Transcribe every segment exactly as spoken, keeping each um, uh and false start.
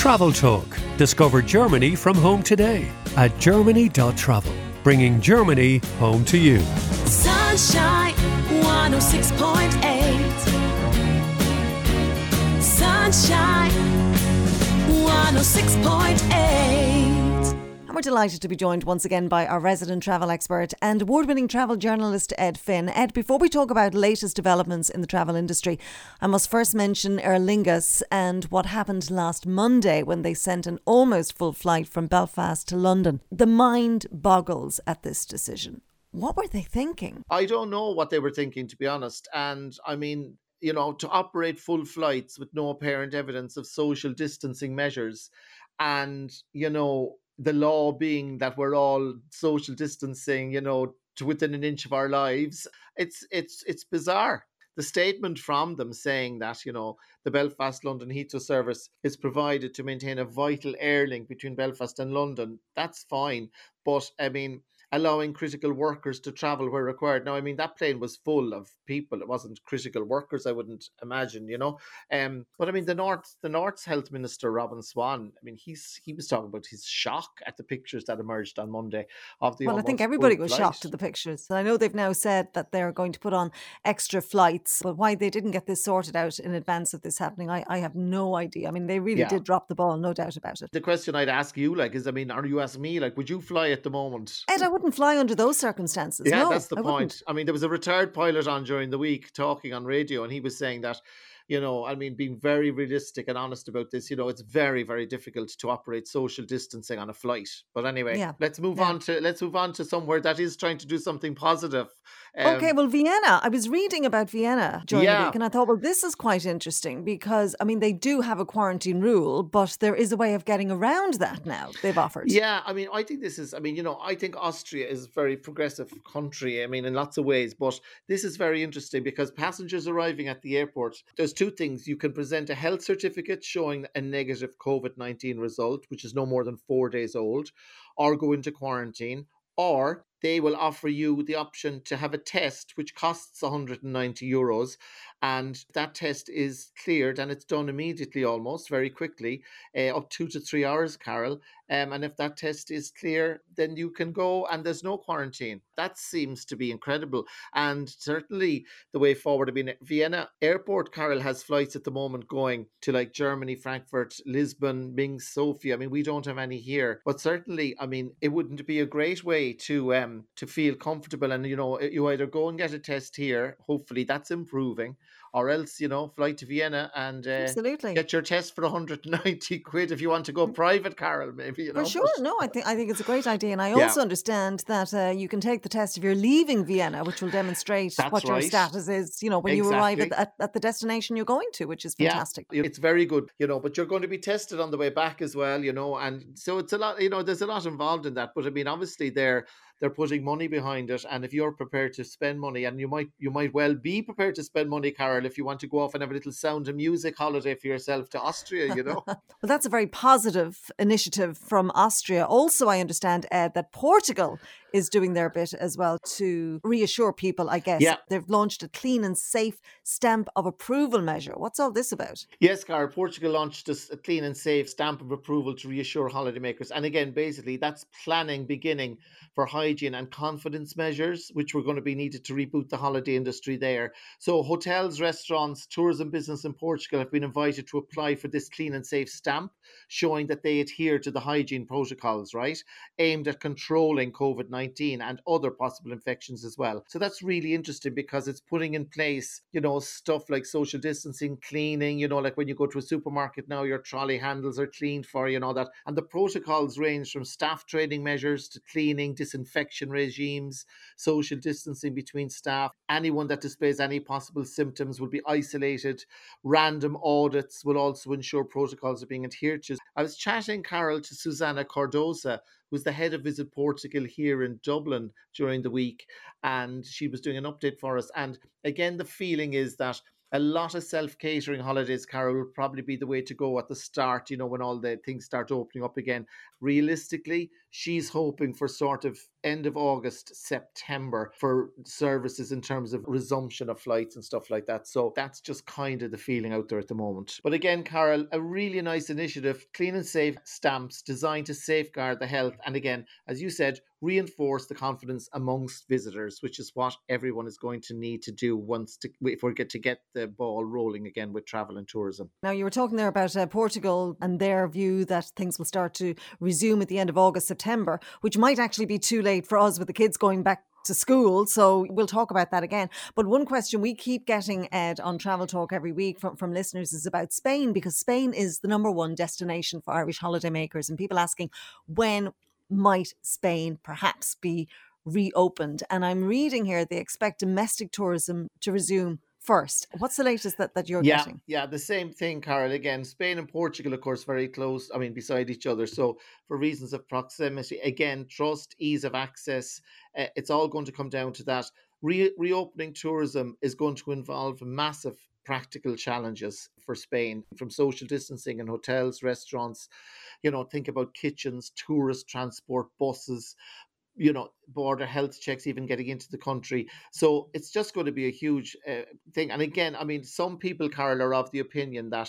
Travel Talk. Discover Germany from home today at germany dot travel, bringing Germany home to you. Sunshine one oh six point eight. Sunshine one oh six point eight. We're delighted to be joined once again by our resident travel expert and award-winning travel journalist Ed Finn. Ed, before we talk about latest developments in the travel industry, I must first mention Aer Lingus and what happened last Monday when they sent an almost full flight from Belfast to London. The mind boggles at this decision. What were they thinking? I don't know what they were thinking, to be honest. And I mean, you know, to operate full flights with no apparent evidence of social distancing measures and, you know, the law being that we're all social distancing, you know, to within an inch of our lives. It's it's it's bizarre. The statement from them saying that, you know, the Belfast-London Heathrow service is provided to maintain a vital air link between Belfast and London. That's fine. But, I mean, allowing critical workers to travel where required. Now, I mean, that plane was full of people. It wasn't critical workers, I wouldn't imagine, you know. Um, but I mean, the North, the North's Health Minister, Robin Swan, I mean, he's he was talking about his shock at the pictures that emerged on Monday of the Well, I think almost everybody full was flight. shocked at the pictures. And I know they've now said that they're going to put on extra flights, but why they didn't get this sorted out in advance of this happening, I, I have no idea. I mean, they really Yeah. did drop the ball, no doubt about it. The question I'd ask you, like, is, I mean, are you asking me, like, would you fly at the moment? Ed, I wouldn't fly under those circumstances. Yeah, no, that's the I point. wouldn't. I mean, there was a retired pilot on during the week talking on radio, and he was saying that, you know, I mean, being very realistic and honest about this, you know, it's very, very difficult to operate social distancing on a flight. But anyway, Yeah. let's move Yeah. on to let's move on to somewhere that is trying to do something positive. Um, Okay, well, Vienna. I was reading about Vienna during the Yeah. week and I thought, well, this is quite interesting because, I mean, they do have a quarantine rule, but there is a way of getting around that now, they've offered. Yeah, I mean, I think this is, I mean, you know, I think Austria is a very progressive country, I mean, in lots of ways, but this is very interesting because passengers arriving at the airport, there's two things. You can present a health certificate showing a negative COVID nineteen result, which is no more than four days old, or go into quarantine, or they will offer you the option to have a test which costs one hundred ninety euros, and that test is cleared and it's done immediately, almost very quickly, uh, up two to three hours, Carol. Um, and if that test is clear, then you can go and there's no quarantine. That seems to be incredible. And certainly the way forward, I mean, Vienna Airport, Carol, has flights at the moment going to like Germany, Frankfurt, Lisbon, Minsk, Sofia. I mean, we don't have any here. But certainly, I mean, it wouldn't be a great way to um to feel comfortable. And, you know, you either go and get a test here, hopefully that's improving, or else, you know, fly to Vienna and uh, Absolutely. get your test for one hundred ninety quid if you want to go private, Carol, maybe, you know. For sure. but- No, I think I think it's a great idea. And I Yeah. also understand that uh, you can take the test if you're leaving Vienna, which will demonstrate That's what your right. status is, you know, when you arrive at, Exactly. at, at the destination you're going to, which is fantastic. Yeah, it's very good, you know, but you're going to be tested on the way back as well, you know, and so it's a lot, you know, there's a lot involved in that. But I mean, obviously they're they're putting money behind it, and if you're prepared to spend money, and you might you might well be prepared to spend money, Carol, if you want to go off and have a little sound and music holiday for yourself to Austria, you know. Well, that's a very positive initiative from Austria. Also, I understand, Ed, that Portugal is doing their bit as well to reassure people, I guess. Yeah. They've launched a clean and safe stamp of approval measure. What's all this about? Yes, Carol, Portugal launched a a clean and safe stamp of approval to reassure holidaymakers. And again, basically, that's planning beginning for hygiene and confidence measures, which were going to be needed to reboot the holiday industry there. So hotels, restaurants, tourism business in Portugal have been invited to apply for this clean and safe stamp, showing that they adhere to the hygiene protocols, right, aimed at controlling COVID nineteen and other possible infections as well. So that's really interesting because it's putting in place, you know, stuff like social distancing, cleaning, you know, like when you go to a supermarket now, your trolley handles are cleaned for you and all that. And the protocols range from staff training measures to cleaning, disinfection regimes, social distancing between staff. Anyone that displays any possible symptoms will be isolated. Random audits will also ensure protocols are being adhered to. I was chatting, Carol, to Susana Cardosa, who's the head of Visit Portugal here in Dublin during the week, and she was doing an update for us. And again, the feeling is that a lot of self-catering holidays, Carol, will probably be the way to go at the start, you know, when all the things start opening up again. Realistically, she's hoping for sort of end of August, September for services in terms of resumption of flights and stuff like that. So that's just kind of the feeling out there at the moment. But again, Carol, a really nice initiative, Clean and Safe stamps designed to safeguard the health. And again, as you said, reinforce the confidence amongst visitors, which is what everyone is going to need to do once to, if we get to get the ball rolling again with travel and tourism. Now, you were talking there about uh, Portugal and their view that things will start to resume at the end of August, September, which might actually be too late for us with the kids going back to school. So we'll talk about that again. But one question we keep getting, Ed, on Travel Talk every week from, from listeners is about Spain, because Spain is the number one destination for Irish holidaymakers, and people asking, when might Spain perhaps be reopened? And I'm reading here they expect domestic tourism to resume first. What's the latest that, that you're yeah, getting? Yeah, the same thing, Carol. Again, Spain and Portugal, of course, very close, I mean, beside each other. So for reasons of proximity, again, trust, ease of access, uh, it's all going to come down to that. Re- reopening tourism is going to involve massive practical challenges for Spain, from social distancing in hotels, restaurants, you know, think about kitchens, tourist transport, buses, you know, border health checks, even getting into the country. So it's just going to be a huge uh, thing. And again, I mean, some people, Carol, are of the opinion that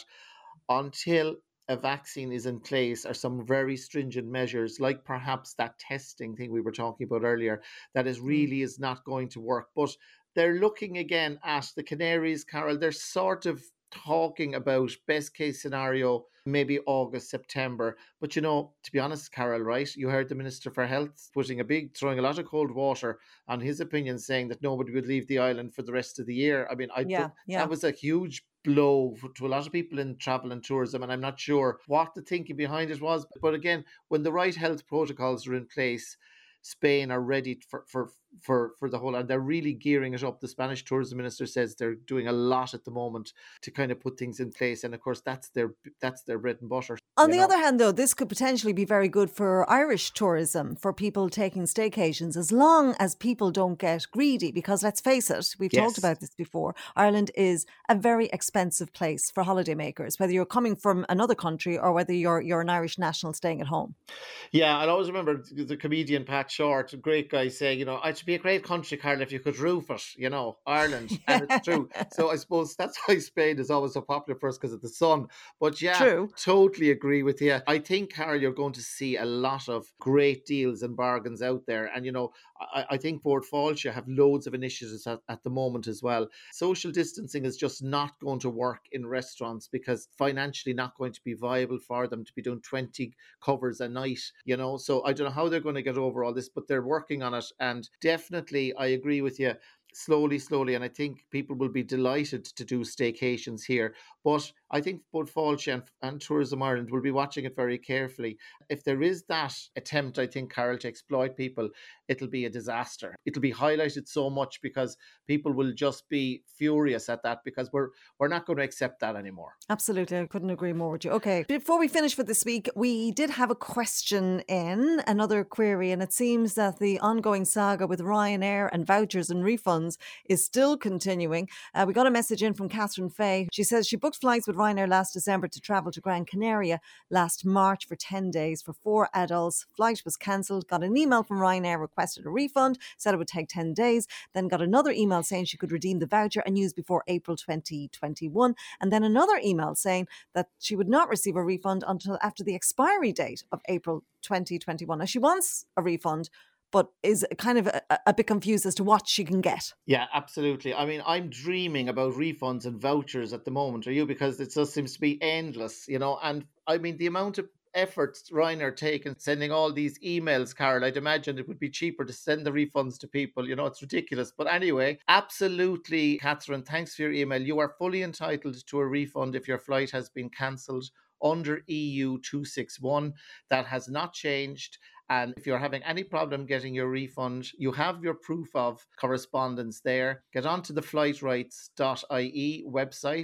until a vaccine is in place or some very stringent measures, like perhaps that testing thing we were talking about earlier, that is really is not going to work. But they're looking again at the Canaries, Carol. They're sort of talking about best case scenario, maybe August, September. But, you know, to be honest, Carol, right, you heard the Minister for Health putting a big, throwing a lot of cold water on his opinion, saying that nobody would leave the island for the rest of the year. I mean, I Yeah, th- yeah. that was a huge blow for, to a lot of people in travel and tourism, and I'm not sure what the thinking behind it was. But again, when the right health protocols are in place, Spain are ready for, for for for the whole, and they're really gearing it up. The Spanish tourism minister says they're doing a lot at the moment to kind of put things in place, and of course that's their that's their bread and butter. On you the know. other hand, though, this could potentially be very good for Irish tourism, for people taking staycations, as long as people don't get greedy. Because let's face it, we've Yes. talked about this before, Ireland is a very expensive place for holidaymakers, whether you're coming from another country or whether you're you're an Irish national staying at home. Yeah, I always remember the comedian Pat Short, a great guy, saying, you know, it should be a great country, Carl, if you could roof it, you know, Ireland. And it's true. So I suppose that's why Spain is always so popular for us, because of the sun. But yeah, True. totally agree with you. I think, Carl, you're going to see a lot of great deals and bargains out there. And, you know, I, I think Bord Fáilte have loads of initiatives at, at the moment as well. Social distancing is just not going to work in restaurants, because financially not going to be viable for them to be doing twenty covers a night, you know. So I don't know how they're going to get over all this, but they're working on it. And definitely, I agree with you, slowly, slowly. And I think people will be delighted to do staycations here. But I think both Fáilte and, and Tourism Ireland will be watching it very carefully. If there is that attempt, I think, Carol, to exploit people, it'll be a disaster. It'll be highlighted so much because people will just be furious at that, because we're we're not going to accept that anymore. Absolutely. I couldn't agree more with you. Okay. Before we finish for this week, we did have a question in, another query, and it seems that the ongoing saga with Ryanair and vouchers and refunds is still continuing. Uh, we got a message in from Catherine Fay. She says she booked flights with Ryanair last December to travel to Gran Canaria last March for ten days for four adults. Flight was cancelled, got an email from Ryanair, requested a refund, said it would take ten days, then got another email saying she could redeem the voucher and use before April twenty twenty-one, and then another email saying that she would not receive a refund until after the expiry date of April twenty twenty-one. Now, she wants a refund, but is kind of a, a bit confused as to what she can get. Yeah, absolutely. I mean, I'm dreaming about refunds and vouchers at the moment, are you? Because it just seems to be endless, you know. And I mean, the amount of effort Ryanair taken sending all these emails, Carol, I'd imagine it would be cheaper to send the refunds to people. You know, it's ridiculous. But anyway, absolutely, Catherine, thanks for your email. You are fully entitled to a refund if your flight has been cancelled under E U two sixty-one. That has not changed. And if you're having any problem getting your refund, you have your proof of correspondence there. Get onto the flightrights dot I E website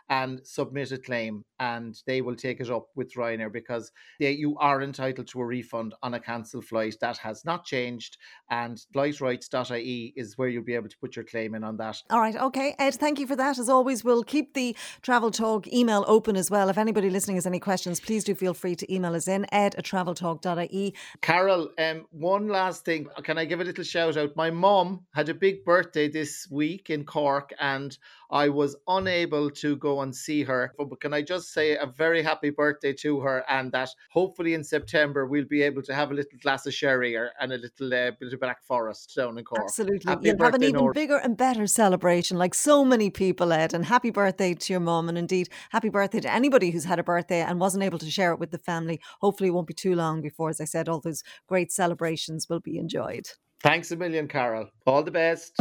and submit a claim, and they will take it up with Ryanair, because they, you are entitled to a refund on a cancelled flight. That has not changed, and flight rights dot I E is where you'll be able to put your claim in on that. All right, okay. Ed, thank you for that. As always, we'll keep the Travel Talk email open as well. If anybody listening has any questions, please do feel free to email us in, ed at travel talk dot I E. Carol, um, one last thing. Can I give a little shout out? My mum had a big birthday this week in Cork, and I was unable to go and see her. But can I just say a very happy birthday to her, and that hopefully in September we'll be able to have a little glass of sherry or, and a little uh, bit of Black Forest down in Cork. Absolutely. Happy You'll have an birthday, even Nora. bigger and better celebration, like so many people, Ed. And happy birthday to your mum. And indeed, happy birthday to anybody who's had a birthday and wasn't able to share it with the family. Hopefully it won't be too long before, as I said, all those great celebrations will be enjoyed. Thanks a million, Carol. All the best.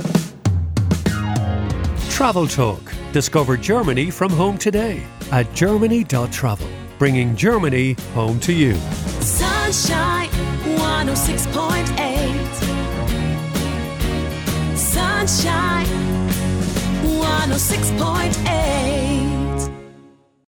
Travel Talk. Discover Germany from home today at germany dot travel, bringing Germany home to you. Sunshine one oh six point eight. Sunshine one oh six point eight.